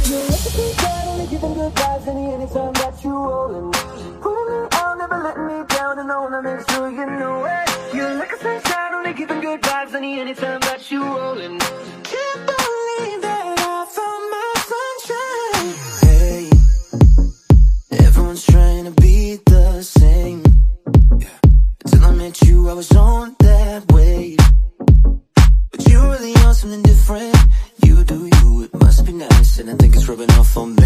You're like a good guy, only giving good vibes anytime that you rollin'. Pulling me out, never letting me down, and I wanna make sure you know it. You're like a sunshine, only giving good vibes anytime that you rollin'. Can't believe that I found my sunshine. Hey, everyone's trying to be the same. Yeah. Until I met you, I was on that wave. But you really on something different. You do you, it must be nice, and I think it's rubbing off on me.